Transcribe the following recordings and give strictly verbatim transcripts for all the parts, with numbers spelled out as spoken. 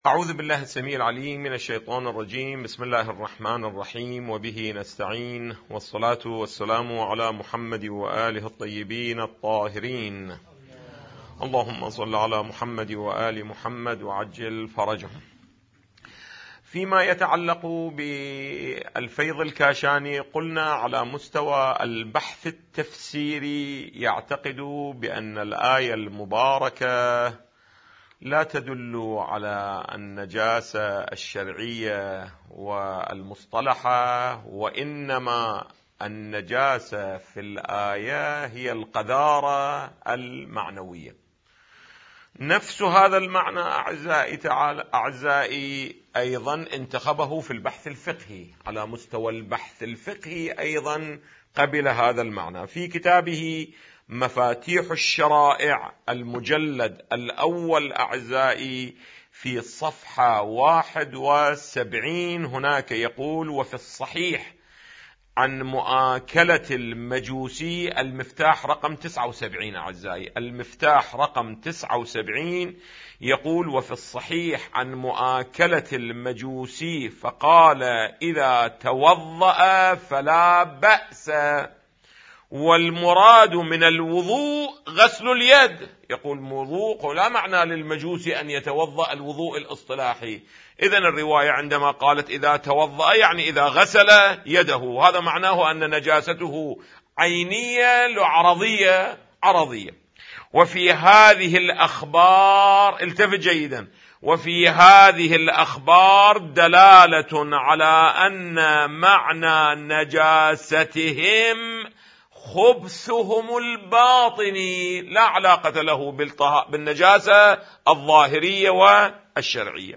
أعوذ بالله السميع العليم من الشيطان الرجيم. بسم الله الرحمن الرحيم، وبه نستعين، والصلاة والسلام على محمد وآله الطيبين الطاهرين. اللهم صل على محمد وآل محمد وعجل فرجهم. فيما يتعلق بالفيض الكاشاني، قلنا على مستوى البحث التفسيري يعتقد بأن الآية المباركة لا تدل على النجاسة الشرعية والمصطلحة، وإنما النجاسة في الآية هي القذارة المعنوية. نفس هذا المعنى أعزائي تعالى أعزائي أيضا انتخبه في البحث الفقهي. على مستوى البحث الفقهي أيضا قبل هذا المعنى في كتابه مفاتيح الشرائع المجلد الأول أعزائي في صفحة واحد وسبعين. هناك يقول: وفي الصحيح عن مؤاكلة المجوسي، المفتاح رقم تسعة وسبعين أعزائي، المفتاح رقم تسعة وسبعين، يقول: وفي الصحيح عن مؤاكلة المجوسي فقال: إذا توضأ فلا بأس، والمراد من الوضوء غسل اليد. يقول وضوء لا معنى للمجوسي أن يتوضأ الوضوء الاصطلاحي. إذن الرواية عندما قالت إذا توضأ يعني إذا غسل يده، هذا معناه أن نجاسته عينية لعرضية عرضية. وفي هذه الأخبار، التفت جيدا، وفي هذه الأخبار دلالة على أن معنى نجاستهم خبثهم الباطني، لا علاقة له بالنجاسة الظاهرية والشرعية.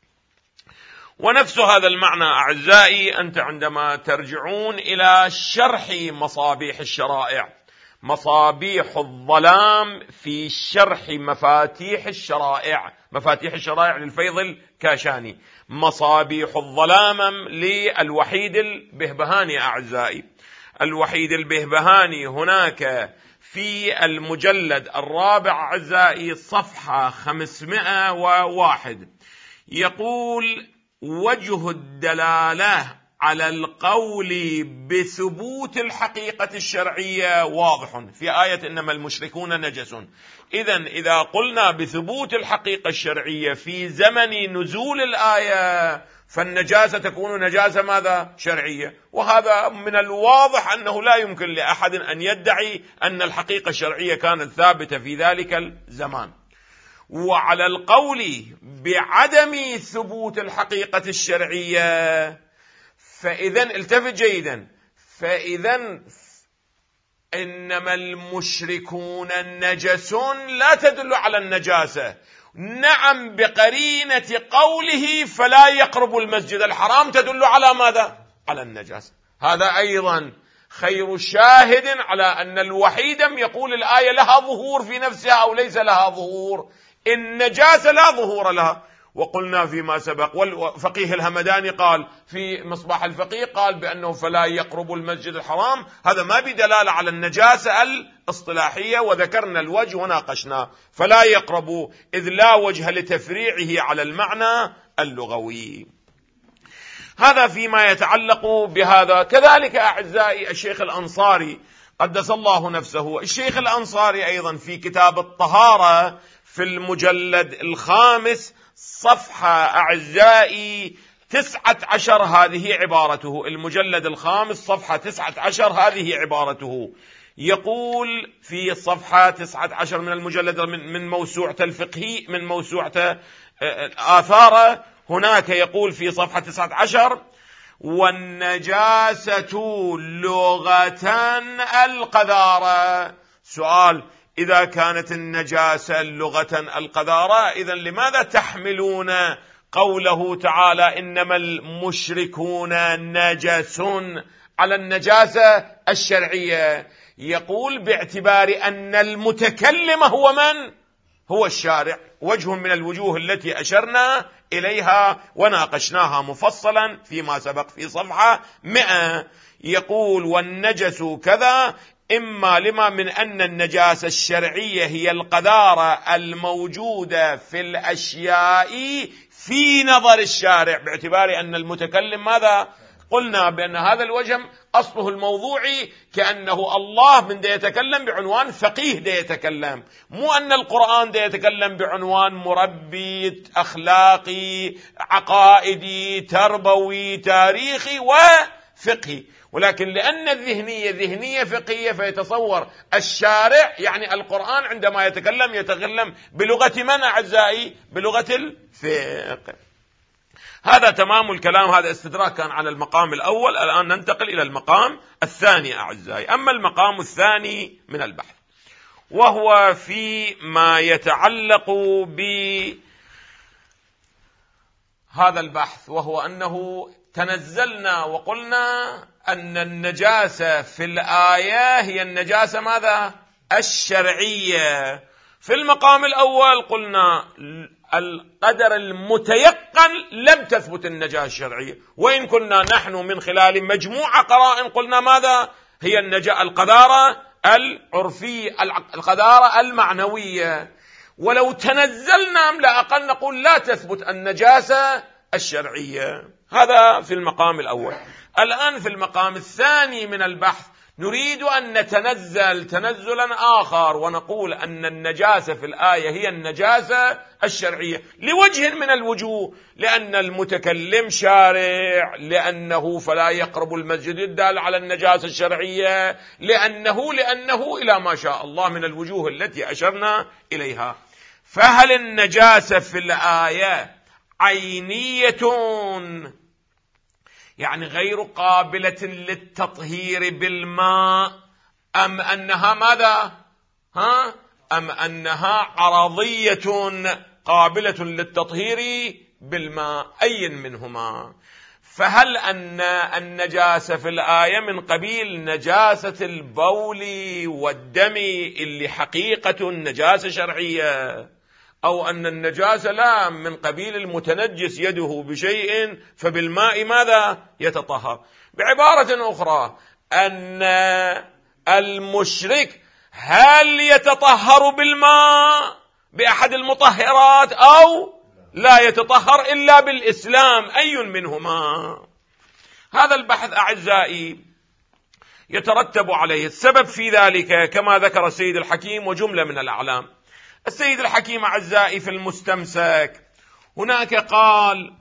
ونفس هذا المعنى أعزائي أنت عندما ترجعون إلى شرح مصابيح الشرائع، مصابيح الظلام في شرح مفاتيح الشرائع، مفاتيح الشرائع للفيض الكاشاني، مصابيح الظلام للوحيد البهبهاني أعزائي. الوحيد البهبهاني هناك في المجلد الرابع أعزائي صفحة خمسمائة وواحد يقول: وجه الدلالة على القول بثبوت الحقيقة الشرعية واضح في آية إنما المشركون نجس. إذن إذا قلنا بثبوت الحقيقة الشرعية في زمن نزول الآية فالنجاسة تكون نجاسة ماذا؟ شرعية. وهذا من الواضح أنه لا يمكن لأحد أن يدعي أن الحقيقة الشرعية كانت ثابتة في ذلك الزمان. وعلى القول بعدم ثبوت الحقيقة الشرعية، فإذن التفت جيدا، فإذن إنما المشركون نجس لا تدل على النجاسة. نعم، بقرينة قوله فلا يقرب المسجد الحرام تدل على ماذا؟ على النجاسة. هذا أيضا خير شاهد على أن الوحيد يقول الآية لها ظهور في نفسها أو ليس لها ظهور. النجاسة لا ظهور لها. وقلنا فيما سبق، والفقيه الهمداني قال في مصباح الفقيه قال بأنه فلا يقرب المسجد الحرام، هذا ما بدلالة على النجاسة الاصطلاحية، وذكرنا الوجه وناقشناه، فلا يقرب إذ لا وجه لتفريعه على المعنى اللغوي. هذا فيما يتعلق بهذا. كذلك أعزائي الشيخ الأنصاري قدس الله نفسه، الشيخ الأنصاري أيضا في كتاب الطهارة في المجلد الخامس صفحة أعزائي تسعة عشر هذه عبارته، المجلد الخامس صفحة تسعة عشر هذه عبارته. يقول في الصفحة تسعة عشر من المجلد من موسوعة الفقهي من موسوعة آثاره، هناك يقول في صفحة تسعة عشر: والنجاسة لغة القذارة. سؤال: إذا كانت النجاسة لغة القذارة، إذن لماذا تحملون قوله تعالى إنما المشركون نجس على النجاسة الشرعية؟ يقول باعتبار أن المتكلم هو من؟ هو الشارع. وجه من الوجوه التي أشرنا إليها وناقشناها مفصلا فيما سبق في صفحة مئة. يقول: والنجس كذا إما لما من أن النجاسة الشرعية هي القذارة الموجودة في الأشياء في نظر الشارع، باعتبار أن المتكلم ماذا؟ قلنا بأن هذا الوجه أصله الموضوعي، كأنه الله من دا يتكلم بعنوان فقيه دا يتكلم، مو أن القرآن دا يتكلم بعنوان مربي أخلاقي عقائدي تربوي تاريخي وفقهي. ولكن لأن الذهنية ذهنية فقهية فيتصور الشارع يعني القرآن عندما يتكلم يتكلم بلغة من أعزائي؟ بلغة الفقه. هذا تمام الكلام، هذا استدراك كان على المقام الأول. الآن ننتقل إلى المقام الثاني أعزائي. أما المقام الثاني من البحث وهو فيما يتعلق بهذا البحث، وهو أنه تنزلنا وقلنا أن النجاسة في الآية هي النجاسة ماذا؟ الشرعية. في المقام الأول قلنا القدر المتيقن لم تثبت النجاسة الشرعية، وإن كنا نحن من خلال مجموعة قرائن قلنا ماذا؟ هي النجاسة القذارة العرفية القذارة المعنوية. ولو تنزلنا لا أقل نقول لا تثبت النجاسة الشرعية. هذا في المقام الأول. الآن في المقام الثاني من البحث نريد أن نتنزل تنزلا آخر ونقول أن النجاسة في الآية هي النجاسة الشرعية لوجه من الوجوه، لأن المتكلم شارع، لأنه فلا يقرب المسجد الدال على النجاسة الشرعية، لأنه لأنه إلى ما شاء الله من الوجوه التي أشرنا إليها. فهل النجاسة في الآية عينية يعني غير قابلة للتطهير بالماء، أم أنها ماذا؟ ها؟ أم أنها عرضية قابلة للتطهير بالماء؟ أي منهما؟ فهل أن النجاسة في الآية من قبيل نجاسة البول والدم اللي حقيقة النجاسة شرعية، أو أن النجاسة لا من قبيل المتنجس يده بشيء فبالماء ماذا؟ يتطهر؟ بعبارة أخرى أن المشرك هل يتطهر بالماء بأحد المطهرات أو لا يتطهر إلا بالإسلام؟ أي منهما؟ هذا البحث أعزائي يترتب عليه السبب في ذلك كما ذكر السيد الحكيم وجملة من الأعلام. السيد الحكيم أعزائي في المستمسك هناك قال: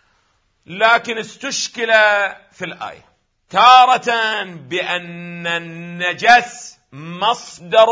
لكن استشكل في الآية تارة بأن النجس مصدر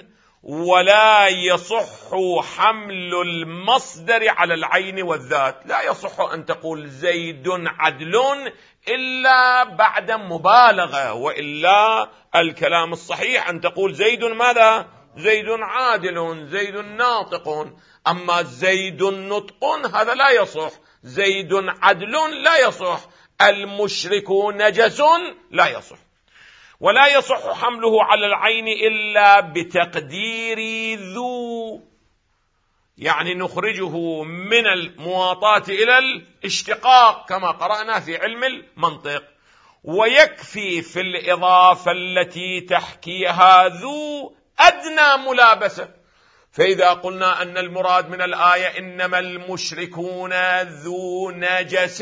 ولا يصح حمل المصدر على العين والذات. لا يصح أن تقول زيد عدل إلا بعد مبالغة، وإلا الكلام الصحيح أن تقول زيد ماذا؟ زيد عادل، زيد ناطق. أما زيد نطق هذا لا يصح، زيد عدل لا يصح، المشرك نجس لا يصح. ولا يصح حمله على العين إلا بتقدير ذو، يعني نخرجه من المواطاة إلى الاشتقاق كما قرأنا في علم المنطق. ويكفي في الإضافة التي تحكيها ذو أدنى ملابسة. فإذا قلنا أن المراد من الآية إنما المشركون ذو نجس،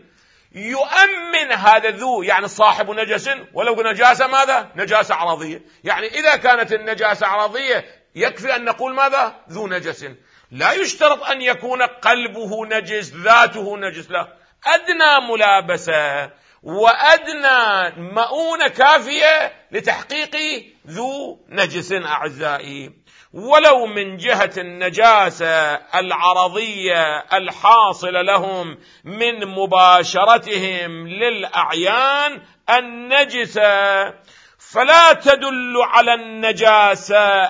يؤمن هذا ذو يعني صاحب نجس، ولو نجاسة ماذا؟ نجاسة عرضية. يعني إذا كانت النجاسة عرضية يكفي أن نقول ماذا؟ ذو نجس. لا يشترط أن يكون قلبه نجس ذاته نجس، لا، أدنى ملابسة وأدنى مؤونة كافية لتحقيق ذو نجس أعزائي. ولو من جهة النجاسة العرضية الحاصلة لهم من مباشرتهم للأعيان النجسة، فلا تدل على النجاسة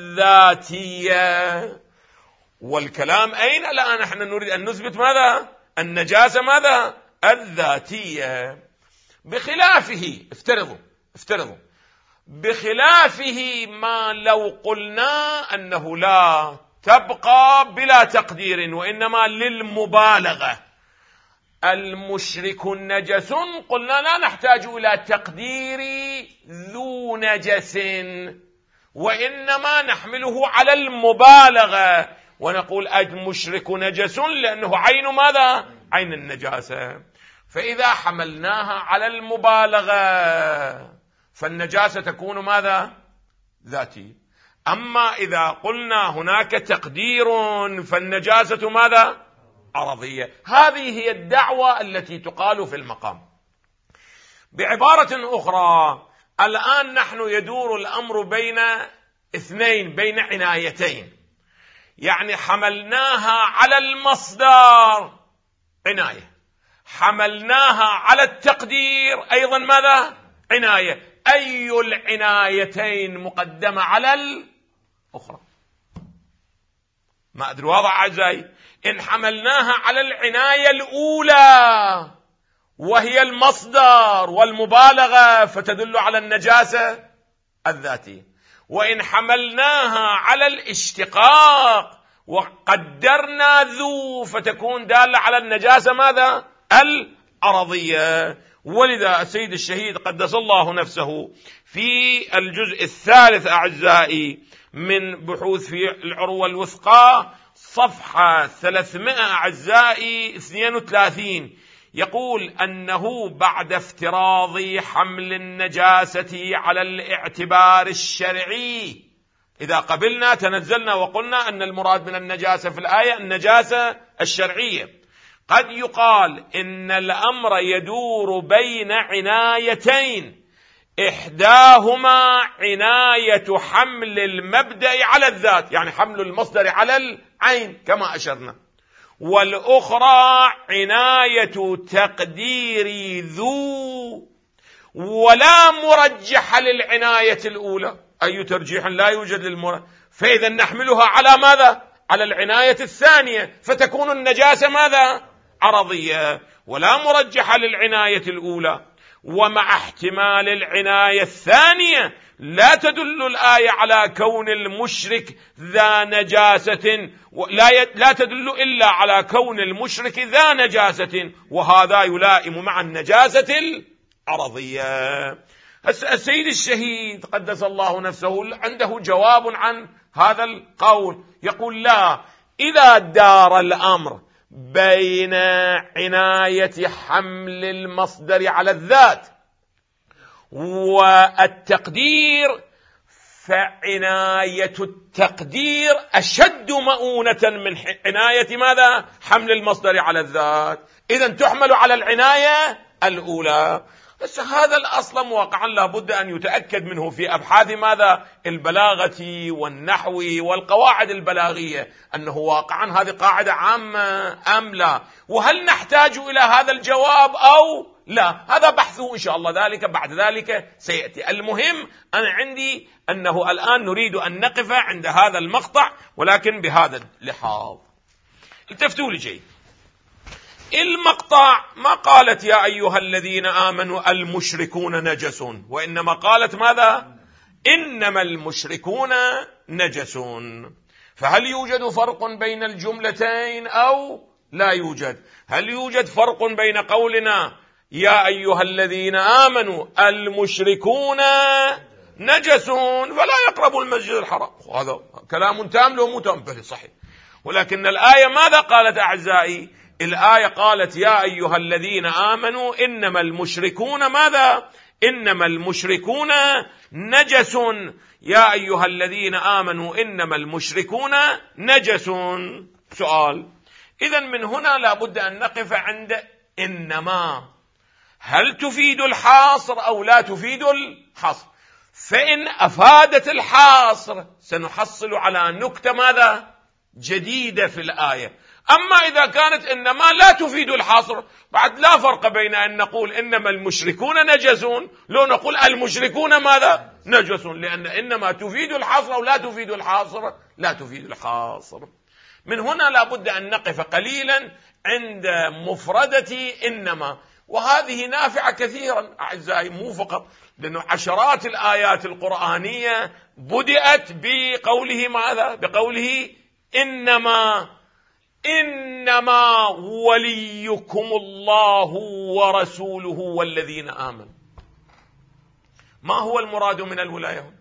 الذاتية. والكلام أين الآن؟ نحن نريد أن نثبت ماذا؟ النجاسة ماذا؟ الذاتية. بخلافه افترضوا افترضوا بخلافه ما لو قلنا أنه لا تبقى بلا تقدير وإنما للمبالغة، المشرك نجس، قلنا لا نحتاج إلى تقدير ذو نجس، وإنما نحمله على المبالغة ونقول المشرك نجس لأنه عين ماذا؟ عين النجاسة. فإذا حملناها على المبالغة فالنجاسة تكون ماذا؟ ذاتي. أما إذا قلنا هناك تقدير فالنجاسة ماذا؟ عرضية. هذه هي الدعوة التي تقال في المقام. بعبارة أخرى، الآن نحن يدور الأمر بين اثنين، بين عنايتين، يعني حملناها على المصدر عناية، حملناها على التقدير أيضا ماذا؟ عناية. أي العنايتين مقدمة على الأخرى؟ ما أدري واضح أعزائي؟ إن حملناها على العناية الأولى وهي المصدر والمبالغة فتدل على النجاسة الذاتية، وإن حملناها على الاشتقاق وقدرنا ذو فتكون دالة على النجاسة ماذا؟ العرضية. ولذا السيد الشهيد قدس الله نفسه في الجزء الثالث أعزائي من بحوث في العروة الوثقى صفحة ثلاثمائة أعزائي اثنين وثلاثين يقول أنه بعد افتراض حمل النجاسة على الاعتبار الشرعي، إذا قبلنا تنزلنا وقلنا أن المراد من النجاسة في الآية النجاسة الشرعية، قد يقال إن الأمر يدور بين عنايتين، إحداهما عناية حمل المبدأ على الذات، يعني حمل المصدر على العين كما أشرنا، والأخرى عناية تقدير ذو، ولا مرجح للعناية الأولى، أي ترجيح لا يوجد للمرجح، فإذا نحملها على ماذا؟ على العناية الثانية فتكون النجاسة ماذا؟ عرضية، ولا مرجح للعناية الأولى. ومع احتمال العناية الثانية لا تدل الآية على كون المشرك ذا نجاسة، لا لا تدل إلا على كون المشرك ذا نجاسة، وهذا يلائم مع النجاسة العرضية. السيد الشهيد قدس الله نفسه عنده جواب عن هذا القول، يقول لا، إذا دار الأمر بين عناية حمل المصدر على الذات والتقدير فعناية التقدير أشد مؤونة من عناية ماذا؟ حمل المصدر على الذات، إذن تحمل على العناية الأولى. بس هذا الأصل واقعا لابد أن يتأكد منه في أبحاث ماذا؟ البلاغة والنحو والقواعد البلاغية، أنه واقعا هذه قاعدة عامة أم لا، وهل نحتاج إلى هذا الجواب أو لا، هذا بحثه إن شاء الله ذلك بعد ذلك سيأتي. المهم أنا عندي أنه الآن نريد أن نقف عند هذا المقطع، ولكن بهذا اللحاظ. التفتوا لي جيد، المقطع ما قالت يا أيها الذين آمنوا المشركون نجس، وإنما قالت ماذا؟ إنما المشركون نجس. فهل يوجد فرق بين الجملتين أو لا يوجد؟ هل يوجد فرق بين قولنا يا أيها الذين آمنوا المشركون نجس فلا يقربوا المسجد الحرام، هذا كلام تام لو مو تام؟ صحيح، ولكن الآية ماذا قالت أعزائي؟ الآية قالت يا أيها الذين آمنوا إنما المشركون ماذا؟ إنما المشركون نجس، يا أيها الذين آمنوا إنما المشركون نجس. سؤال، إذن من هنا لابد أن نقف عند إنما، هل تفيد الحاصر أو لا تفيد الحصر؟ فإن أفادت الحاصر سنحصل على نكتة ماذا؟ جديدة في الآية. أما إذا كانت إنما لا تفيد الحصر، بعد لا فرق بين أن نقول إنما المشركون نجسون لو نقول المشركون ماذا؟ نجس، لأن إنما تفيد الحصر أو لا تفيد الحصر؟ لا تفيد الحصر. من هنا لابد أن نقف قليلا عند مفردة إنما، وهذه نافعة كثيرا أعزائي، مو فقط، لأنه عشرات الآيات القرآنية بدأت بقوله ماذا؟ بقوله إنما، إنما وليكم الله ورسوله والذين آمنوا. ما هو المراد من الولاية هنا؟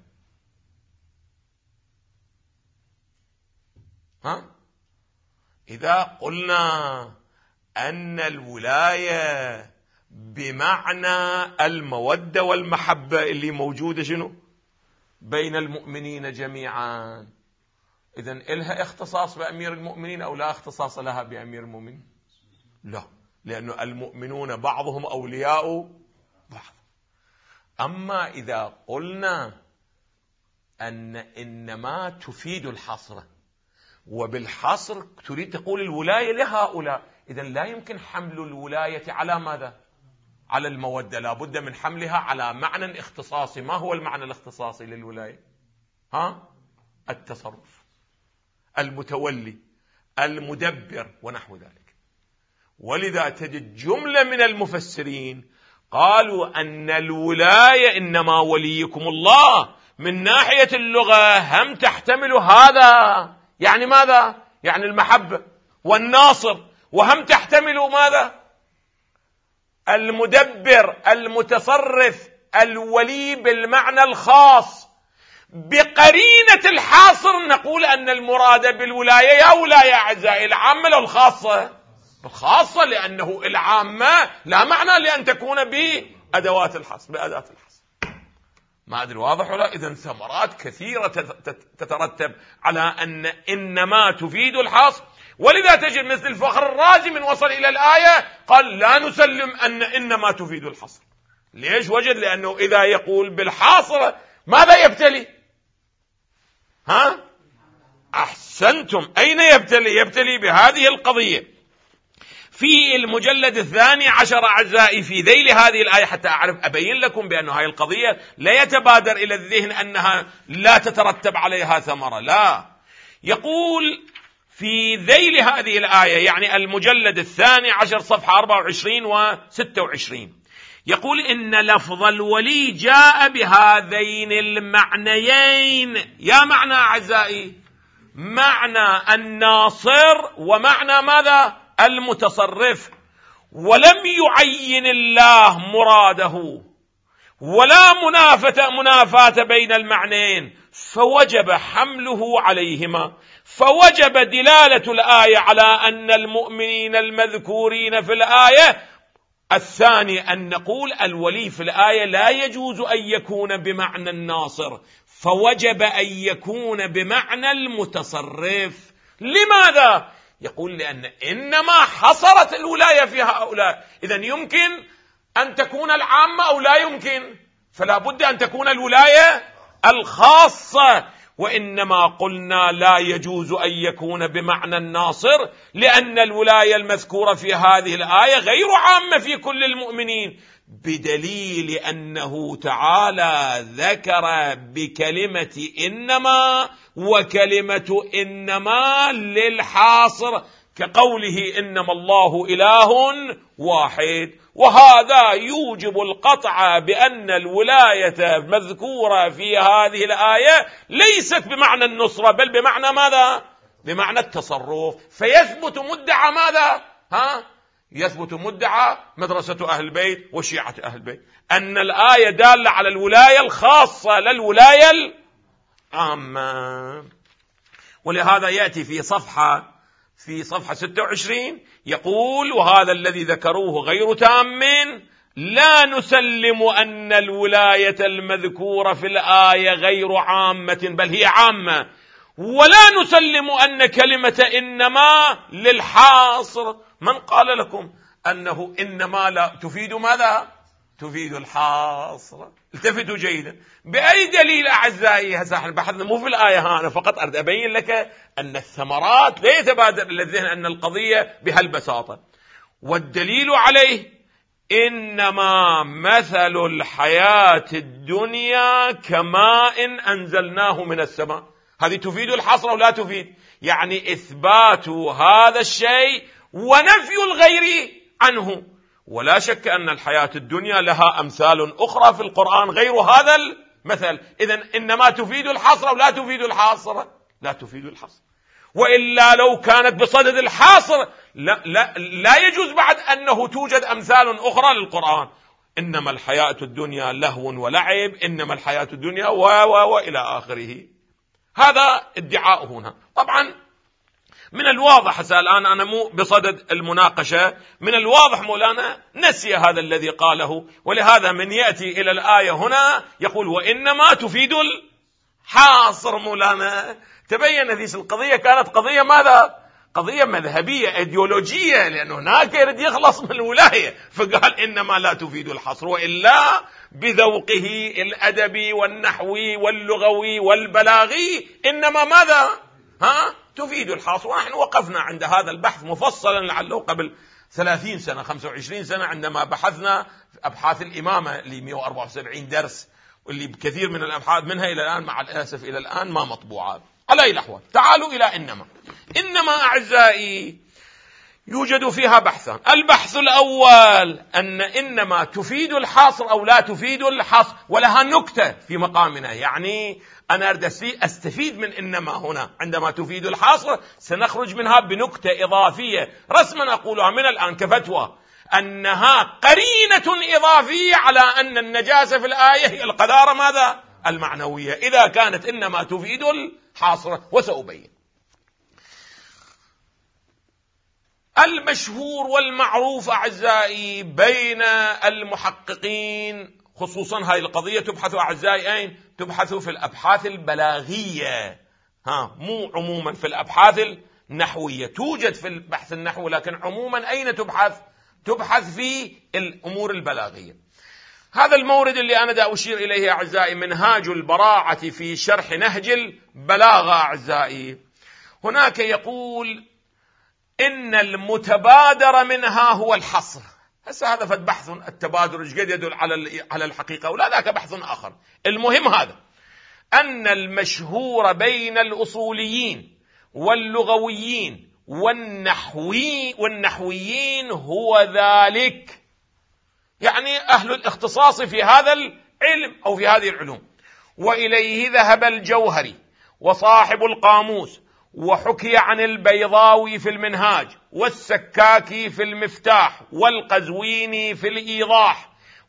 ها؟ إذا قلنا أن الولاية بمعنى المودة والمحبة اللي موجودة شنو؟ بين المؤمنين جميعا، إذن إلها اختصاص بأمير المؤمنين أو لا اختصاص لها بأمير المؤمنين؟ لا، لأن المؤمنون بعضهم أولياء بعض. أما إذا قلنا أن إنما تفيد الحصر، وبالحصر تريد تقول الولاية لهؤلاء، إذن لا يمكن حمل الولاية على ماذا؟ على المودة، لا بد من حملها على معنى اختصاصي. ما هو المعنى الاختصاصي للولاية؟ ها؟ التصرف، المتولي، المدبر ونحو ذلك. ولذا تجد جملة من المفسرين قالوا أن الولاية إنما وليكم الله من ناحية اللغة هم تحتمل هذا، يعني ماذا؟ يعني المحبة والناصر، وهم تحتمل ماذا؟ المدبر، المتصرف، الولي بالمعنى الخاص. بقرينة الحاصر نقول أن المراد بالولاية يا ولاية أعزائي العامة أو الخاصة؟ الخاصة، لأنه العامة لا معنى لأن تكون بأدوات الحصر، بأداة الحصر. ما أدري واضح ولا؟ إذن ثمرات كثيرة تترتب على أن إنما تفيد الحصر. ولذا تجد مثل الفخر الرازي من وصل إلى الآية قال لا نسلم أن إنما تفيد الحصر. ليش؟ وجد لأنه إذا يقول بالحاصر ماذا يبتلي؟ ها؟ أحسنتم، أين يبتلي؟ يبتلي بهذه القضية. في المجلد الثاني عشر أعزائي في ذيل هذه الآية، حتى أعرف أبين لكم بأن هذه القضية لا يتبادر إلى الذهن أنها لا تترتب عليها ثمرة، لا. يقول في ذيل هذه الآية، يعني المجلد الثاني عشر صفحة أربعة وعشرين وستة وعشرين، يقول إن لفظ الولي جاء بهذين المعنيين. يا معنى أعزائي؟ معنى الناصر ومعنى ماذا؟ المتصرف. ولم يعين الله مراده ولا منافة منافاة بين المعنيين، فوجب حمله عليهما. فوجب دلالة الآية على أن المؤمنين المذكورين في الآية. الثاني أن نقول الولي في الآية لا يجوز أن يكون بمعنى الناصر، فوجب أن يكون بمعنى المتصرف. لماذا؟ يقول لأن إنما حصرت الولاية في هؤلاء، إذن يمكن أن تكون العامة أو لا يمكن، فلا بد أن تكون الولاية الخاصة. وإنما قلنا لا يجوز أن يكون بمعنى الناصر لأن الولاية المذكورة في هذه الآية غير عامة في كل المؤمنين، بدليل أنه تعالى ذكر بكلمة إنما، وكلمة إنما للحاصر، كقوله إنما الله إله واحد. وهذا يوجب القطع بأن الولاية مذكورة في هذه الآية ليست بمعنى النصرة، بل بمعنى ماذا؟ بمعنى التصرف. فيثبت مدعى ماذا؟ ها؟ يثبت مدعى مدرسة أهل البيت وشيعة أهل البيت، أن الآية دالة على الولاية الخاصة لا الولاية العامة. ولهذا يأتي في صفحة في صفحة ستة وعشرين يقول وهذا الذي ذكروه غير تام، لا نسلم أن الولاية المذكورة في الآية غير عامة بل هي عامة، ولا نسلم أن كلمة إنما للحاصر. من قال لكم أنه إنما لا تفيد ماذا؟ تفيد الحاصر. التفتوا جيدا. بأي دليل أعزائي؟ هسه احنا بحثنا مو في الآية ها، أنا فقط أريد أبين لك أن الثمرات لا يتبادر إلى الذهن أن القضية بهالبساطة. والدليل عليه إنما مثل الحياة الدنيا كماء أنزلناه من السماء. هذه تفيد الحصر أو لا تفيد؟ يعني إثبات هذا الشيء ونفي الغير عنه. ولا شك أن الحياة الدنيا لها أمثال أخرى في القرآن غير هذا المثل. إذن إنما تفيد الحصر أو لا تفيد الحصر؟ لا تفيد الحصر. وإلا لو كانت بصدد الحاصر لا, لا, لا يجوز بعد أنه توجد أمثال أخرى للقرآن. إنما الحياة الدنيا لهو ولعب، إنما الحياة الدنيا و و وإلى آخره. هذا ادعاء هنا. طبعا من الواضح، هسه الآن أنا مو بصدد المناقشة، من الواضح مولانا نسي هذا الذي قاله، ولهذا من يأتي إلى الآية هنا يقول وإنما تفيد الحاصر. مولانا تبين هذه القضية كانت قضية ماذا؟ قضية مذهبية ايديولوجية، لأنه هناك يريد يخلص من الولاية، فقال إنما لا تفيد الحصر، وإلا بذوقه الأدبي والنحوي واللغوي والبلاغي إنما ماذا؟ ها؟ تفيد الحصر. ونحن وقفنا عند هذا البحث مفصلا لعله قبل ثلاثين سنة خمسة وعشرين سنة، عندما بحثنا في أبحاث الإمامة اللي مئة وأربعة وسبعين درس، واللي بكثير من الأبحاث منها إلى الآن مع الأسف إلى الآن ما مطبوعات. على أي الأحوال تعالوا إلى إنما. إنما أعزائي يوجد فيها بحثان. البحث الأول أن إنما تفيد الحصر أو لا تفيد الحصر، ولها نكتة في مقامنا، يعني أنا أريد أستفيد من إنما هنا عندما تفيد الحصر سنخرج منها بنكتة إضافية رسما أقولها من الآن كفتوى، أنها قرينة إضافية على أن النجاسة في الآية هي القذارة ماذا؟ المعنوية، إذا كانت إنما تفيد الحصر، وسأبين. المشهور والمعروف أعزائي بين المحققين خصوصا هذه القضية تبحث أعزائي أين؟ تبحث في الأبحاث البلاغية، ها مو عموما في الأبحاث النحوية. توجد في البحث النحوي، لكن عموما أين تبحث؟ تبحث في الأمور البلاغية. هذا المورد اللي أنا دا أشير إليه أعزائي منهاج البراعة في شرح نهج البلاغة أعزائي. هناك يقول إن المتبادر منها هو الحصر. هسه هذا فد بحث التبادر قد يدل على على الحقيقة، ولا ذاك بحث آخر. المهم هذا أن المشهور بين الأصوليين واللغويين والنحوي والنحويين هو ذلك، يعني أهل الاختصاص في هذا العلم أو في هذه العلوم. وإليه ذهب الجوهري وصاحب القاموس، وحكي عن البيضاوي في المنهاج، والسكاكي في المفتاح، والقزويني في الإيضاح.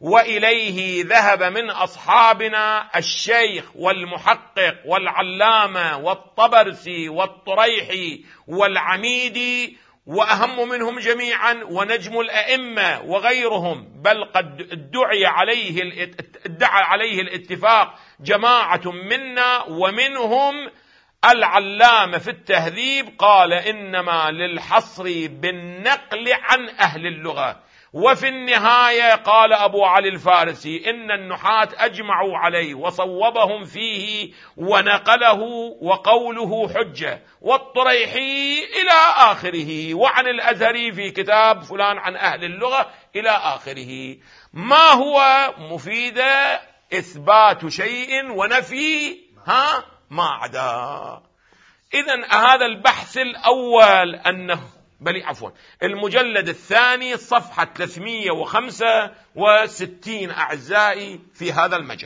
وإليه ذهب من أصحابنا الشيخ والمحقق والعلامة والطبرسي والطريحي والعميدي، وأهم منهم جميعا ونجم الأئمة وغيرهم، بل قد ادعي عليه ادعى عليه الاتفاق جماعة منا، ومنهم العلامة في التهذيب قال إنما للحصر بالنقل عن أهل اللغة. وفي النهاية قال أبو علي الفارسي إن النحاة أجمعوا عليه وصوبهم فيه ونقله وقوله حجة، والطريحي إلى آخره، وعن الأزهري في كتاب فلان عن أهل اللغة إلى آخره. ما هو مفيد إثبات شيء ونفي ها ما عدا. إذن هذا البحث الأول أنه بل عفوا المجلد الثاني صفحة ثلاثمئة وخمسة وستين أعزائي في هذا المجال.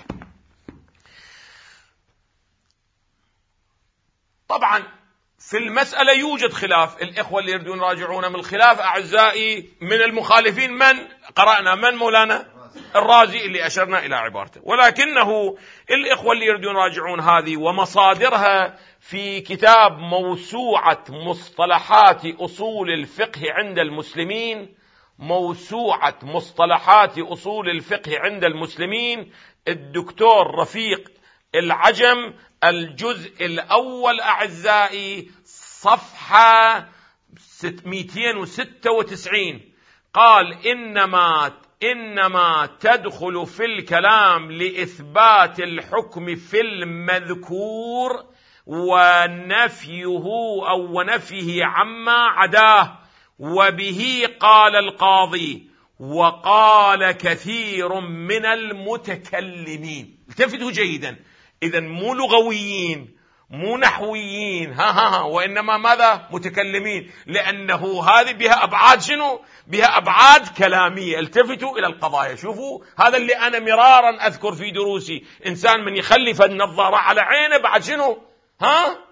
طبعا في المسألة يوجد خلاف، الإخوة اللي يريدون يراجعون من الخلاف أعزائي من المخالفين من قرأنا من مولانا الرازي اللي أشرنا إلى عبارته، ولكنه الإخوة اللي يريدون يراجعون هذه ومصادرها في كتاب موسوعة مصطلحات أصول الفقه عند المسلمين، موسوعة مصطلحات أصول الفقه عند المسلمين، الدكتور رفيق العجم، الجزء الأول أعزائي صفحة مئتين وستة وتسعين، قال إنما إنما تدخل في الكلام لإثبات الحكم في المذكور ونفيه أو ونفيه عما عداه، وبه قال القاضي وقال كثير من المتكلمين. التفتوا جيدا، إذن مو لغويين مو نحويين ها ها ها وإنما ماذا؟ متكلمين، لأنه هذه بها أبعاد شنو؟ بها أبعاد كلامية. التفتوا إلى القضايا، شوفوا هذا اللي أنا مرارا أذكر في دروسي، إنسان من يخلف النظارة على عينه بعد شنو؟ ها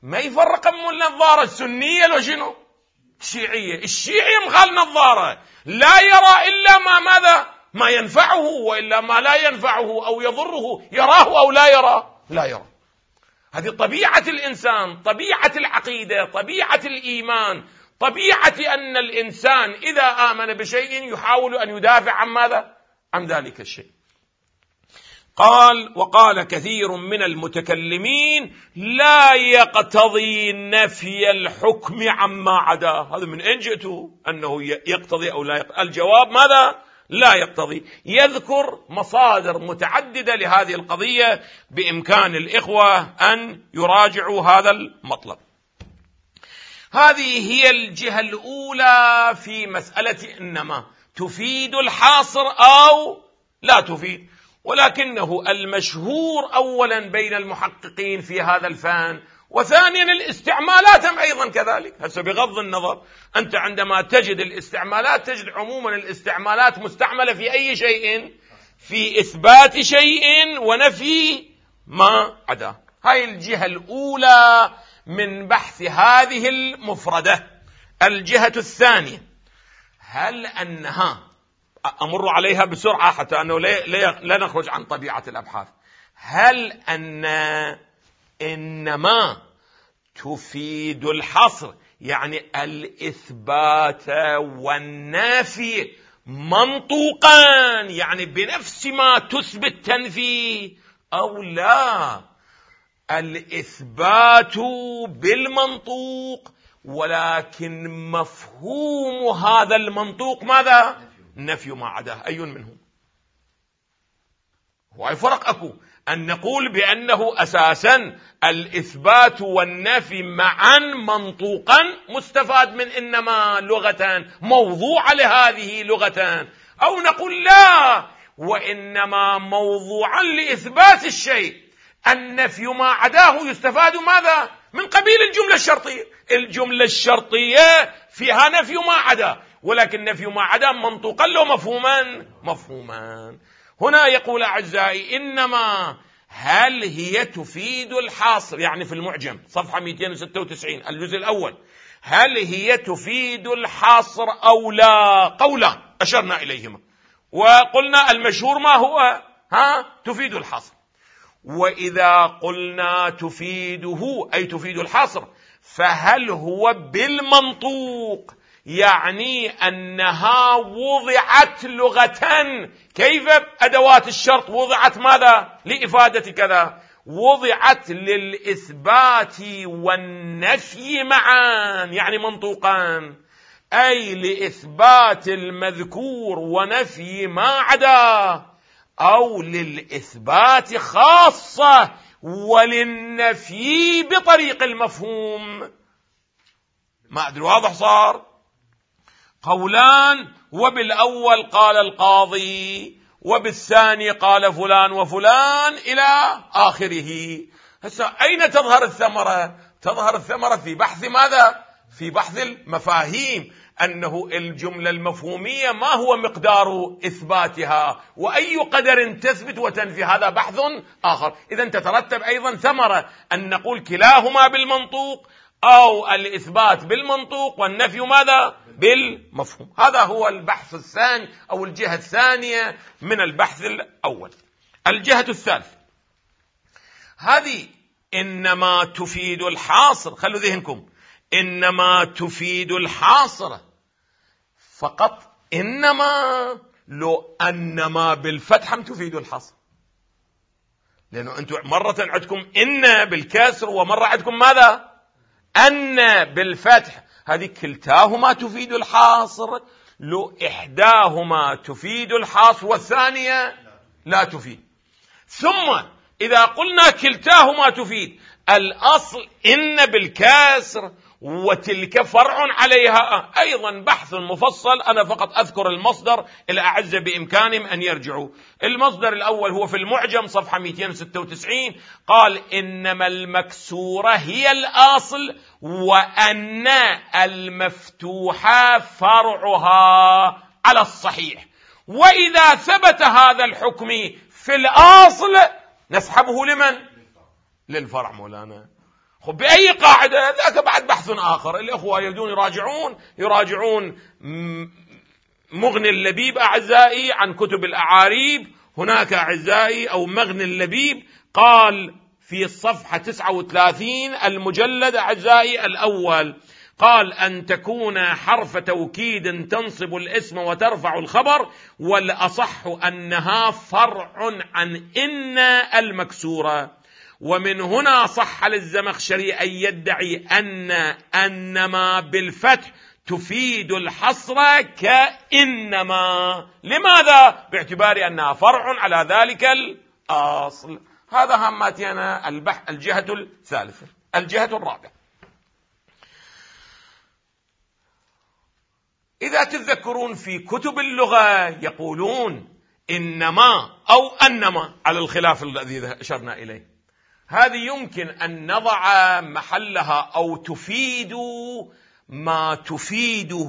ما يفرق أم النظارة السنية لو شنو الشيعية. الشيعي مخال نظارة لا يرى إلا ما ماذا ما ينفعه، وإلا ما لا ينفعه أو يضره يراه أو لا يرى لا يرى. هذه طبيعة الإنسان، طبيعة العقيدة، طبيعة الإيمان، طبيعة أن الإنسان إذا آمن بشيء يحاول أن يدافع عن ماذا عن ذلك الشيء. قال وقال كثير من المتكلمين لا يقتضي نفي الحكم عما عداه. هذا من أين جئته أنه يقتضي أو لا يقتضي؟ الجواب ماذا لا يقتضي. يذكر مصادر متعددة لهذه القضية، بإمكان الإخوة أن يراجعوا هذا المطلب. هذه هي الجهة الأولى في مسألة إنما تفيد الحاصر أو لا تفيد، ولكنه المشهور أولا بين المحققين في هذا الفن، وثانيا الاستعمالات أيضا كذلك. هسه بغض النظر أنت عندما تجد الاستعمالات تجد عموما الاستعمالات مستعملة في أي شيء؟ في إثبات شيء ونفي ما عداه. هاي الجهة الأولى من بحث هذه المفردة. الجهة الثانية، هل أنها أمر عليها بسرعة حتى أنه لا نخرج عن طبيعة الأبحاث. هل أن إنما تفيد الحصر يعني الإثبات والنفي منطوقا، يعني بنفس ما تثبت تنفي، أو لا الإثبات بالمنطوق ولكن مفهوم هذا المنطوق ماذا؟ نفي ما عداه. أي منهم؟ هو فرق أكو أن نقول بأنه أساسا الإثبات والنفي معا منطوقا مستفاد من إنما لغة موضوع لهذه لغة، أو نقول لا وإنما موضوعا لإثبات الشيء النفي ما عداه يستفاد ماذا؟ من قبيل الجملة الشرطية. الجملة الشرطية فيها نفي ما عدا، ولكن نفي ما عدا منطوقا له مفهوما مفهوما. هنا يقول أعزائي إنما هل هي تفيد الحاصر، يعني في المعجم صفحة مئتين وستة وتسعين الجزء الأول، هل هي تفيد الحاصر أو لا؟ قولا أشرنا إليهما وقلنا المشهور ما هو؟ ها تفيد الحاصر. وإذا قلنا تفيده أي تفيد الحصر، فهل هو بالمنطوق، يعني أنها وضعت لغة؟ كيف أدوات الشرط وضعت ماذا؟ لإفادة كذا، وضعت للإثبات والنفي معا، يعني منطوقا، أي لإثبات المذكور ونفي ما عدا، أو للإثبات خاصة وللنفي بطريق المفهوم. ما أدري واضح صار؟ قولان، وبالأول قال القاضي وبالثاني قال فلان وفلان إلى آخره. هسه أين تظهر الثمرة؟ تظهر الثمرة في بحث ماذا؟ في بحث المفاهيم، أنه الجملة المفهومية ما هو مقدار إثباتها وأي قدر تثبت وتنفي، هذا بحث آخر. إذن تترتب أيضا ثمرة أن نقول كلاهما بالمنطوق، أو الإثبات بالمنطوق والنفي ماذا؟ بالمفهوم. هذا هو البحث الثاني أو الجهة الثانية من البحث الأول. الجهة الثالثة هذه إنما تفيد الحاصر، خلوا ذهنكم، إنما تفيد الحاصر فقط، إنما لو أنما بالفتح هم تفيد الحصر، لأنه أنتم مرة عندكم إن بالكسر ومرة عندكم ماذا؟ أن بالفتح، هذه كلتاهما تفيد الحاصر، لو إحداهما تفيد الحاصر والثانية لا تفيد. ثم إذا قلنا كلتاهما تفيد، الأصل إن بالكسر وتلك فرع عليها، أيضا بحث مفصل، أنا فقط أذكر المصدر، الأعزة بإمكانهم أن يرجعوا. المصدر الأول هو في المعجم صفحة مئتين وستة وتسعين، قال إنما المكسورة هي الأصل وأن المفتوحة فرعها على الصحيح، وإذا ثبت هذا الحكم في الأصل نسحبه لمن؟ للفرع مولانا. بأي قاعدة؟ ذاك بعد بحث آخر. الأخوة يريدون يراجعون يراجعون مغني اللبيب أعزائي عن كتب الأعاريب. هناك أعزائي أو مغني اللبيب قال في الصفحة تسعة وثلاثين المجلد أعزائي الأول، قال أن تكون حرف توكيد تنصب الاسم وترفع الخبر، والأصح أنها فرع عن إن المكسورة. ومن هنا صح للزمخشري أن يدعي أن أنما بالفتح تفيد الحصر كإنما. لماذا؟ باعتبار أنها فرع على ذلك الأصل. هذا هاماتنا البحث. الجهة الثالثة. الجهة الرابعة، إذا تذكرون في كتب اللغة يقولون إنما أو أنما على الخلاف الذي أشرنا إليه، هذه يمكن أن نضع محلها أو تفيد ما تفيده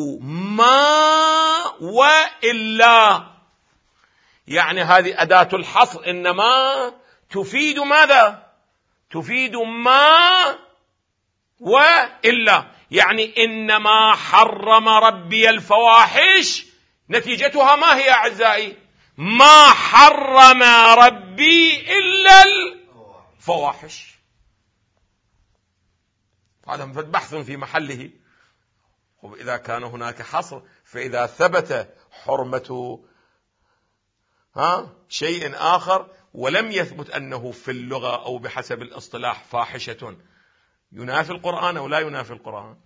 ما وإلا. يعني هذه أداة الحصر، إنما تفيد ماذا؟ تفيد ما وإلا. يعني إنما حرم ربي الفواحش، نتيجتها ما هي أعزائي؟ ما حرم ربي إلا الفواحش. هذا بحث في محله. وإذا كان هناك حصر، فإذا ثبت حرمة ها شيء آخر ولم يثبت أنه في اللغة أو بحسب الاصطلاح فاحشة، ينافي القرآن أو لا ينافي القرآن؟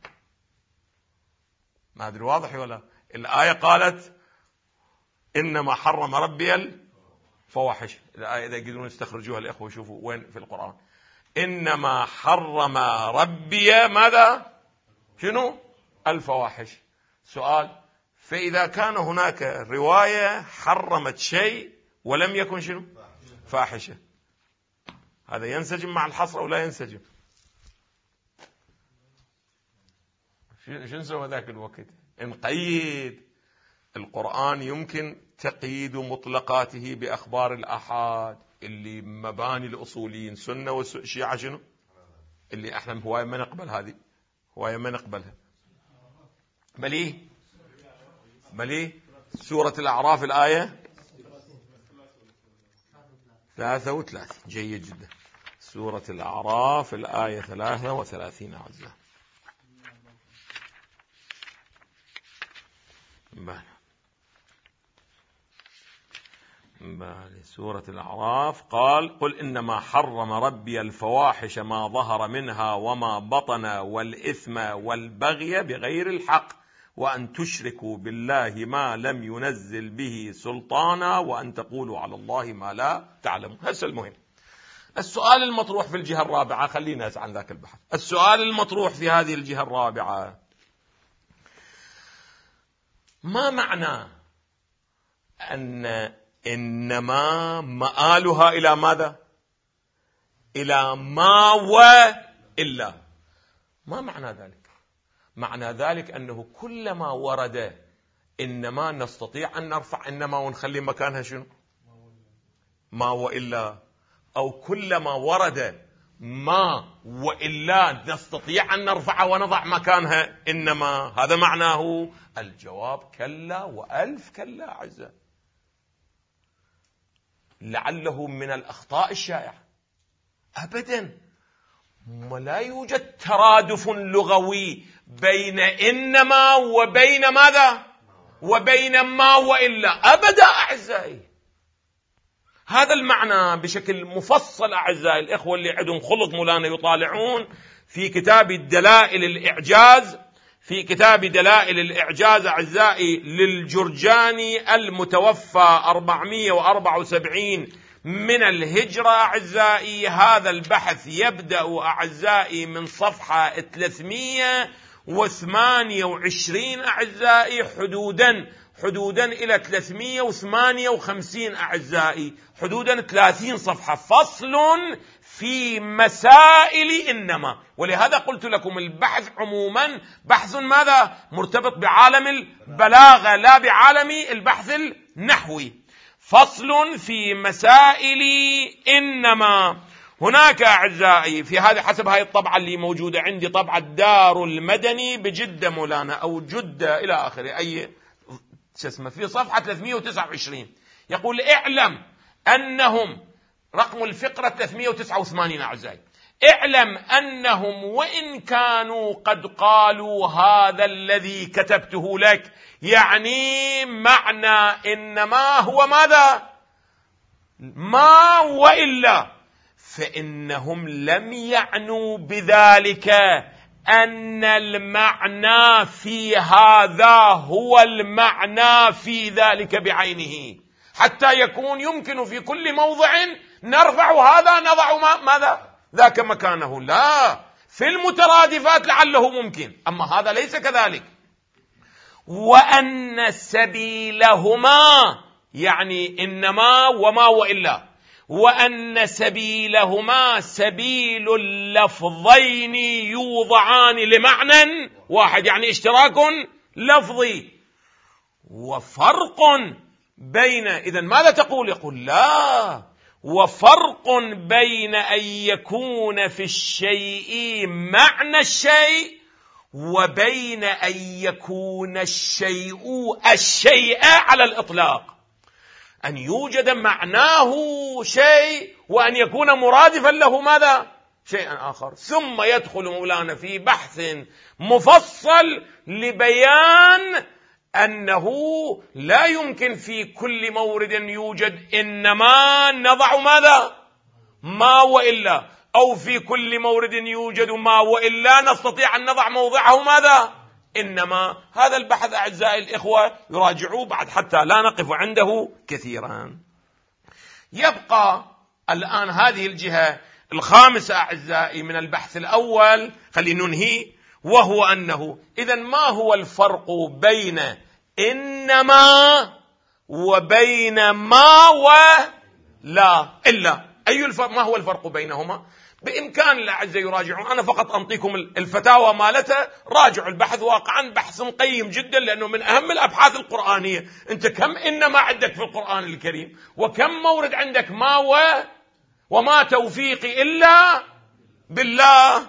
ما أدري واضح ولا؟ الآية قالت إنما حرم ربي الفواحش. الآية إذا يقدرون يستخرجوها الإخوة يشوفوا وين في القرآن. إنما حرم ربي ماذا؟ شنو؟ الفواحش. سؤال، فإذا كان هناك رواية حرمت شيء ولم يكن شنو؟ فاحشة، هذا ينسجم مع الحصر أو لا ينسجم؟ شو نسوي ذاك الوقت؟ نقيد. القرآن يمكن تقييد مطلقاته بأخبار الآحاد اللي مباني الأصوليين سنة وشيعة شنو؟ اللي احنا هواية ما نقبل، هذه هواية ما نقبلها. بليه بليه سورة الأعراف الآية ثلاثة وثلاثين. جيد جدا. سورة الأعراف الآية ثلاثة وثلاثين أعزائي. بالي بالي سورة الأعراف قال: قل إنما حرم ربي الفواحش ما ظهر منها وما بطن والإثم والبغي بغير الحق وأن تشركوا بالله ما لم ينزل به سلطانا وأن تقولوا على الله ما لا تعلمون. هذا المهم. السؤال المطروح في الجهة الرابعة، خلينا عن ذاك البحث. السؤال المطروح في هذه الجهة الرابعة: ما معنى أن إنما مآلها إلى ماذا؟ إلى ما وإلا. ما معنى ذلك؟ معنى ذلك أنه كلما ورد إنما نستطيع أن نرفع إنما ونخلي مكانها شنو؟ ما وإلا. أو كلما ورد ما وإلا نستطيع أن نرفع ونضع مكانها إنما. هذا معناه. الجواب كلا وألف كلا أعزائي. لعله من الأخطاء الشائعة. أبدا ولا يوجد ترادف لغوي بين إنما وبين ماذا؟ وبين ما وإلا. أبدا أعزائي. هذا المعنى بشكل مفصل أعزائي الإخوة اللي عندهم خلق مولانا يطالعون في كتاب الدلائل الإعجاز في كتاب دلائل الإعجاز أعزائي للجرجاني المتوفى أربعمائة وأربعة وسبعين من الهجرة أعزائي. هذا البحث يبدأ أعزائي من صفحة ثلاثمائة وثمانية وعشرين أعزائي حدودا حدودا إلى ثلاثمائة وثمانية وخمسين أعزائي، حدودا ثلاثين صفحة. فصل في مسائل إنما. ولهذا قلت لكم البحث عموما بحث ماذا؟ مرتبط بعالم البلاغة لا بعالم البحث النحوي. فصل في مسائل إنما. هناك أعزائي في هذه حسب هذه الطبعة اللي موجودة عندي، طبعة دار المدني بجدة مولانا أو جدة إلى آخره، أي اسمه، في صفحة ثلاثمئة وتسعة وعشرين يقول اعلم أنهم، رقم الفقرة ثلاثمئة وتسعة وثمانين أعزائي، اعلم أنهم وإن كانوا قد قالوا هذا الذي كتبته لك، يعني معنى إنما هو ماذا؟ ما وإلا، فإنهم لم يعنوا بذلك أن المعنى في هذا هو المعنى في ذلك بعينه، حتى يكون يمكن في كل موضع نرفع هذا نضع ماذا ذاك مكانه، لا، في المترادفات لعله ممكن، أما هذا ليس كذلك. وأن سبيلهما يعني إنما وما وإلا، وأن سبيلهما سبيل اللفظين يوضعان لمعنى واحد، يعني اشتراك لفظي وفرق بين، إذن ماذا تقول؟ يقول لا، وفرق بين أن يكون في الشيء معنى الشيء وبين أن يكون الشيء الشيء على الإطلاق، أن يوجد معناه شيء وأن يكون مرادفا له ماذا؟ شيئا آخر. ثم يدخل مولانا في بحث مفصل لبيان أنه لا يمكن في كل مورد يوجد إنما نضع ماذا؟ ما وإلا، أو في كل مورد يوجد ما وإلا نستطيع أن نضع موضعه ماذا؟ إنما. هذا البحث أعزائي الإخوة يراجعوه بعد حتى لا نقف عنده كثيرا. يبقى الآن هذه الجهة الخامسة أعزائي من البحث الأول، خلينا ننهي، وهو أنه إذن ما هو الفرق بين إنما وبين ما ولا إلا؟ أي الفرق؟ ما هو الفرق بينهما؟ بإمكان الأعزاء يراجعون، أنا فقط أنطيكم الفتاوى مالته، راجعوا البحث، واقعا بحث قيم جدا، لأنه من أهم الأبحاث القرآنية. أنت كم إنما عندك في القرآن الكريم، وكم مورد عندك ما و وما توفيقي إلا بالله،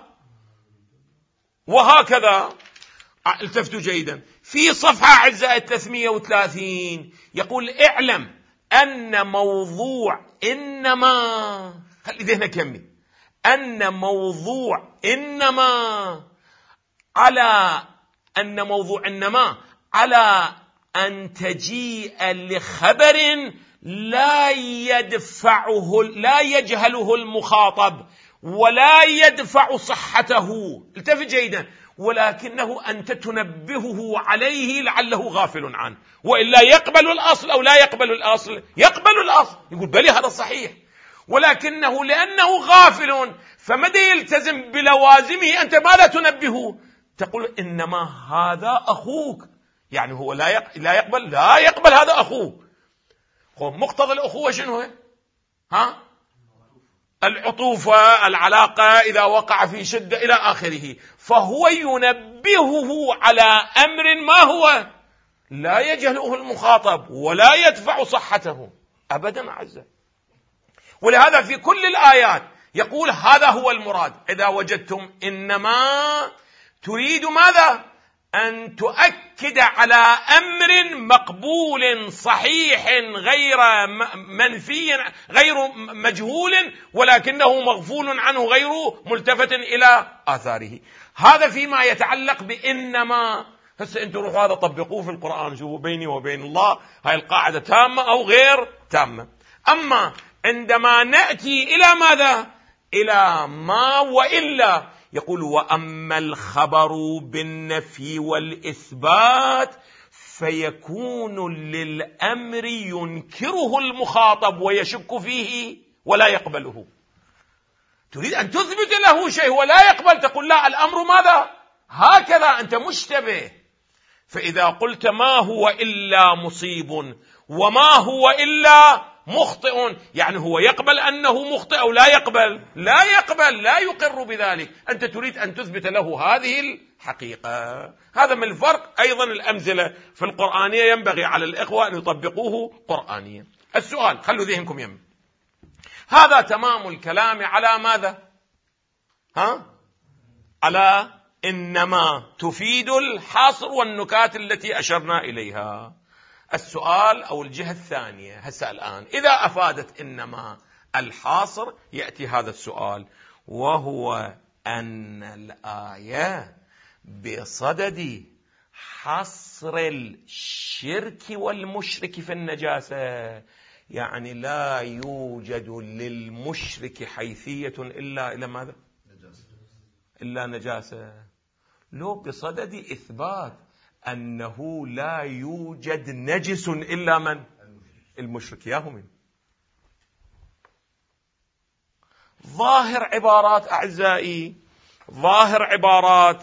وهكذا. التفتوا جيدا في صفحة أعزائي ثلاثمئة وثلاثين يقول اعلم أن موضوع إنما، خلي ذهنك يمي، أن موضوع إنما على أن موضوع إنما على أن تجيء لخبر لا يدفعه لا يجهله المخاطب ولا يدفع صحته، التفت جيدا، ولكنه أنت تنبهه عليه لعله غافل عنه، وإلا يقبل الأصل أو لا يقبل الأصل؟ يقبل الأصل، يقول بلي هذا صحيح، ولكنه لأنه غافل فمدى يلتزم بلوازمه، أنت ماذا تنبهه؟ تقول إنما هذا أخوك، يعني هو لا لا يقبل لا يقبل هذا أخوه. مقتضى الأخوة شنو هي؟ ها؟ العطوفة، العلاقة إذا وقع في شدة إلى آخره، فهو ينبهه على أمر ما هو لا يجهله المخاطب ولا يدفع صحته أبدا أعزائي. ولهذا في كل الآيات يقول هذا هو المراد. إذا وجدتم إنما تريد ماذا؟ أن تؤكد على أمر مقبول صحيح غير منفي غير مجهول، ولكنه مغفول عنه غير ملتفت إلى آثاره. هذا فيما يتعلق بإنما. هسه أنتم روحوا هذا طبقوه في القرآن، شوفوا بيني وبين الله هاي القاعدة تامة أو غير تامة. أما عندما نأتي إلى ماذا؟ إلى ما وإلا، يقول وأما الخبر بالنفي والإثبات فيكون للأمر ينكره المخاطب ويشك فيه ولا يقبله. تريد أن تثبت له شيء ولا يقبل، تقول لا، الأمر ماذا؟ هكذا، أنت مشتبه. فإذا قلت ما هو إلا مصيب وما هو إلا مخطئ، يعني هو يقبل أنه مخطئ أو لا يقبل؟ لا يقبل، لا يقر بذلك. أنت تريد أن تثبت له هذه الحقيقة. هذا من الفرق. أيضا الأمثلة في القرآنية ينبغي على الإخوة أن يطبقوه قرآنيا. السؤال، خلوا ذهنكم يم، هذا تمام الكلام على ماذا؟ ها؟ على إنما تفيد الحصر والنكات التي أشرنا إليها. السؤال أو الجهة الثانية هسه الآن، إذا أفادت إنما الحاصر يأتي هذا السؤال، وهو أن الآية بصدد حصر الشرك والمشرك في النجاسة، يعني لا يوجد للمشرك حيثية إلا إلى ماذا؟ إلا نجاسة. لو بصدد إثبات أنه لا يوجد نجس إلا من؟ المشرك. ياهو من ظاهر عبارات أعزائي، ظاهر عبارات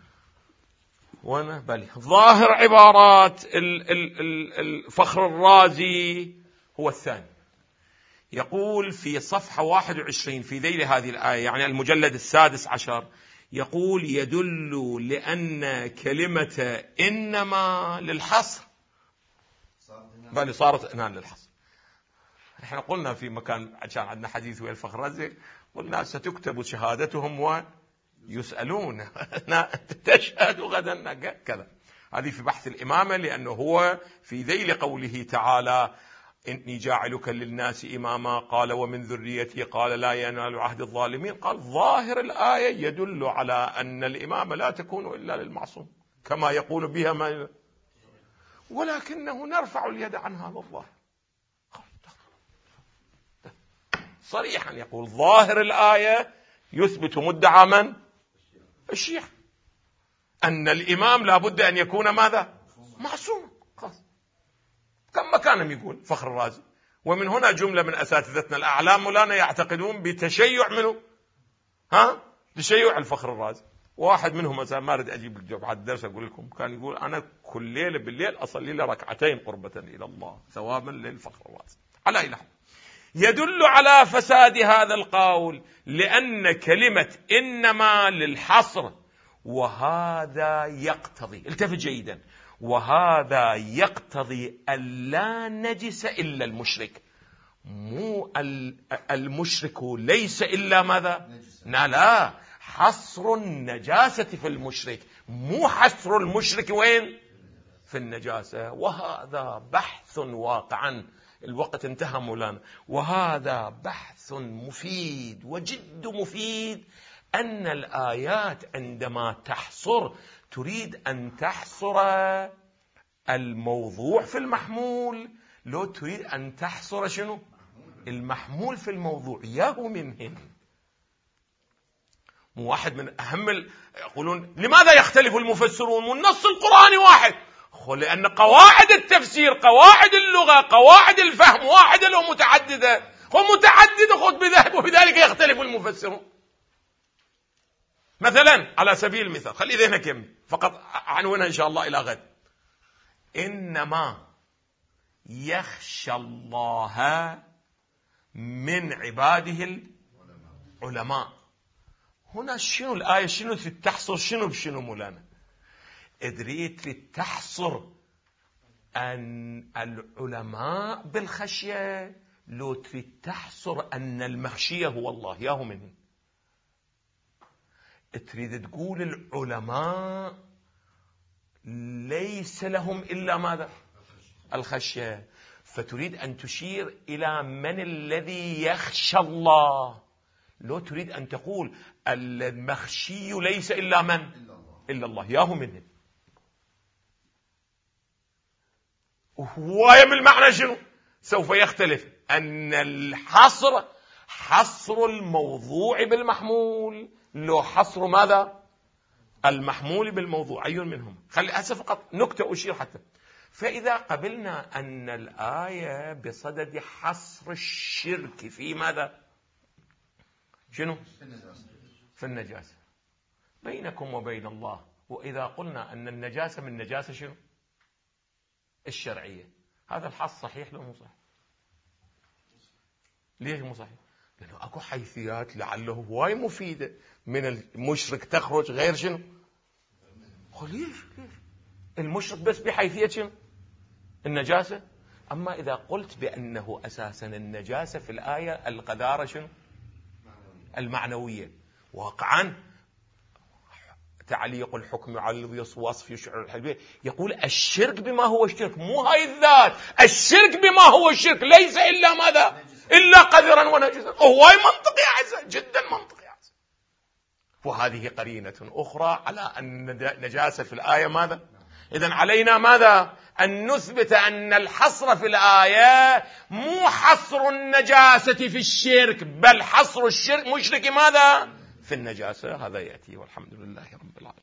وانا بلي ظاهر عبارات الفخر الرازي هو الثاني. يقول في صفحة واحد وعشرين في ذيل هذه الآية، يعني المجلد السادس عشر، يقول يدل لأن كلمة إنما للحصر، بل صارت إنان للحصر. احنا قلنا في مكان عشان عندنا حديث ويا الفخر الرازي، قلنا ستكتب شهادتهم ويسألون تشهد غدا كذا. هذه في بحث الإمامة، لأنه هو في ذيل قوله تعالى إني جاعلك للناس إماما، قال ومن ذريتي، قال لا ينال عهد الظالمين. قال ظاهر الآية يدل على أن الإمامة لا تكون إلا للمعصوم كما يقول بها ما، ولكنه نرفع اليد عن هذا الظاهر. صريحا يقول ظاهر الآية يثبت مدعى من؟ الشيعة، أن الإمام لا بد أن يكون ماذا؟ معصوم. خلاص كم مكانهم يقول فخر الرازي. ومن هنا جملة من أساتذتنا الأعلام مولانا يعتقدون بتشيع منه، ها تشيع الفخر الرازي. واحد منهم مثلا، ما أريد أجيب الجواب على الدرس أقول لكم، كان يقول أنا كل ليلة بالليل أصلي له ركعتين قربة إلى الله ثوابا للفخر الرازي. على أي لحظة يدل على فساد هذا القول، لأن كلمة إنما للحصر، وهذا يقتضي، التفت جيدا، وهذا يقتضي ألا نجس إلا المشرك. مو المشرك ليس إلا ماذا؟ لا، حصر النجاسة في المشرك، مو حصر المشرك وين؟ في النجاسة. وهذا بحث واقعا، الوقت انتهى مولانا، وهذا بحث مفيد وجد مفيد، أن الآيات عندما تحصر تريد أن تحصر الموضوع في المحمول، لو تريد أن تحصر شنو؟ المحمول في الموضوع. ياهو منهن واحد من أهم ال... يقولون لماذا يختلف المفسرون والنص القرآني واحد؟ لأن قواعد التفسير، قواعد اللغة، قواعد الفهم واحدة لو متعددة، ومتعددة خذ بذلك، وبذلك يختلف المفسرون. مثلا على سبيل المثال، خلي ذهنك يمي فقط عنوانها إن شاء الله إلى غد. إنما يخشى الله من عباده العلماء. هنا شنو الآية؟ شنو تحصر؟ شنو بشنو مولانا؟ ادريت تحصر أن العلماء بالخشية، لو تريد تحصر أن المخشية هو الله. ياهو منه تريد تقول العلماء ليس لهم إلا ماذا؟ الخشية، فتريد أن تشير إلى من الذي يخشى الله. لو تريد أن تقول المخشي ليس إلا من؟ إلا الله. ياهو منه وهو من المعنى شنو؟ سوف يختلف، أن الحصر حصر الموضوع بالمحمول، لو حصر ماذا؟ المحمول بالموضوع، أي منهم؟ خلي هسه فقط نكتة أشير حتى. فإذا قبلنا أن الآية بصدد حصر الشرك في ماذا؟ شنو؟ في النجاسة بينكم وبين الله. وإذا قلنا أن النجاسة من نجاسة شنو؟ الشرعية، هذا الحص صحيح لو مو صحيح؟ ليش مو صحيح؟ لأنه أكو حيثيات لعله هواي مفيدة من المشرك تخرج غير شنو؟ ليش؟ ليش؟ المشرك بس بحيثية شنو؟ النجاسة. أما إذا قلت بأنه أساسا النجاسة في الآية القذارة شنو؟ المعنوية. واقعا تعليق الحكم على وصف يشعر الحلبية يقول الشرك بما هو الشرك، مو هاي الذات، الشرك بما هو الشرك ليس إلا ماذا؟ إلا قذرا ونجسا. هواي منطقي عزة، جدا منطقي عزة. وهذه قرينة أخرى على أن النجاسة في الآية ماذا؟ إذن علينا ماذا؟ أن نثبت أن الحصر في الآية مو حصر النجاسة في الشرك، بل حصر الشرك مشرك ماذا؟ في النجاسة. هذا يأتي والحمد لله رب